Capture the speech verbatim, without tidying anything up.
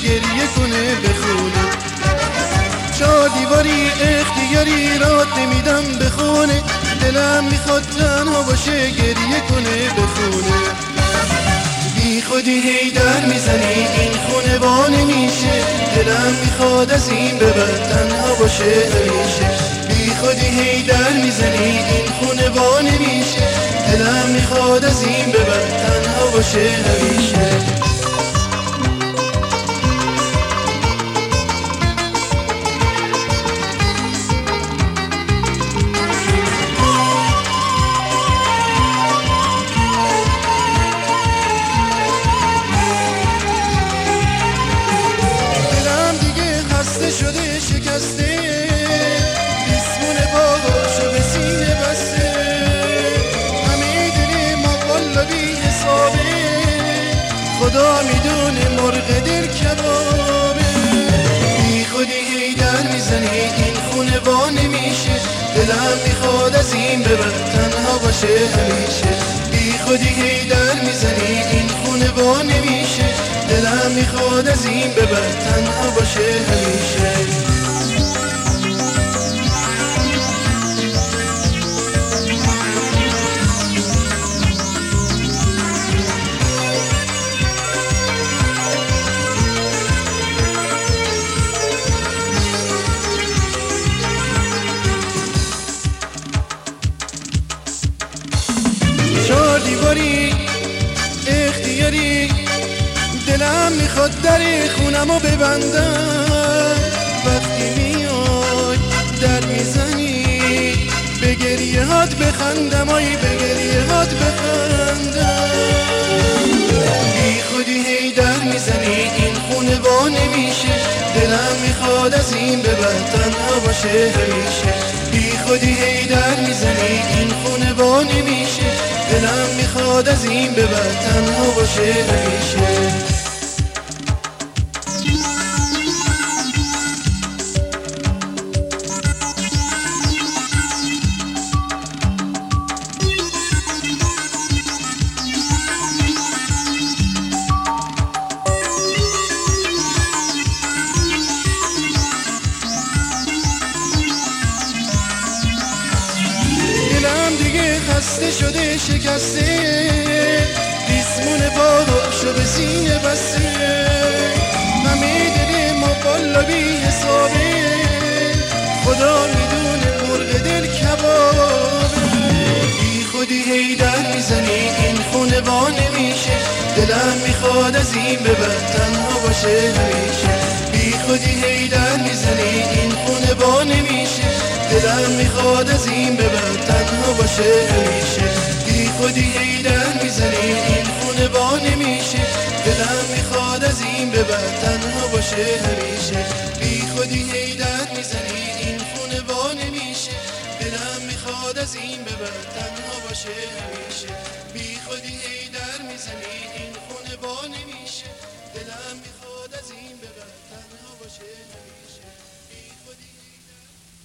گریه کنه بخونه. چهار دیواری اختیاری رات نمیدم بخونه، دلم میخواد تنها باشه گریه کنه بخونه. بی خودی هی در میزنی این خونه با نمیشه، دلم میخواد از این به بعد تنها باشه همیشه. بی خودی هی در میزنی این خونه با نمیشه، دلم میخواد از این به بعد تنها باشه همیشه. شده شکسته ریسمون باهاشو به سینه بسته، همه دل ما والا بی حسابه، خدا میدونه مرغ دل کبابه. بی خودی هی در میزنی این خونه با نمیشه، دلم میخواد از این به بعد تنها باشه همیشه. بی خودی هی در میزنی این خونه با نمیشه، دلم میخواد از این به بعد تنها باشه همیشه. چهار دیواری اختیاری دلم میخواد در خونمو ببندم، وقتی میای در میزنی به گریه هات بخندم، آی به گریه هات بخندم. بی خودی هی در میزنی این خونه با نمیشه، دلم میخواد از این به بعد تنها باشه همیشه. بی خودی هی در میزنی این خونه با نمیشه، دلم میخواد از این به بعد تنها باشه همیشه. خسته شده شکسته ریسمون باهاشو به سینه بسته، همه دل ما والا بی حسابه، خدا میدونه مرغ دل کبابه. بی خودی هی در میزنی این خونه با نمیشه، دلم میخواد از این به بعد تنها باشه همیشه. بی خودی هی در میزنی این خونه با نمیشه، دلم میخواد از این به بعد تنها باشه همیشه. بی خودی هی در میزنی این خونه با نمیشه، دلم میخواد از این به بعد تنها باشه همیشه. بی خودی هی در میزنی این خونه با نمیشه، دلم میخواد از این به بعد تنها باشه همیشه. بی خودی هی در میزنی این خونه با نمیشه، دلم میخواد از این به بعد تنها باشه.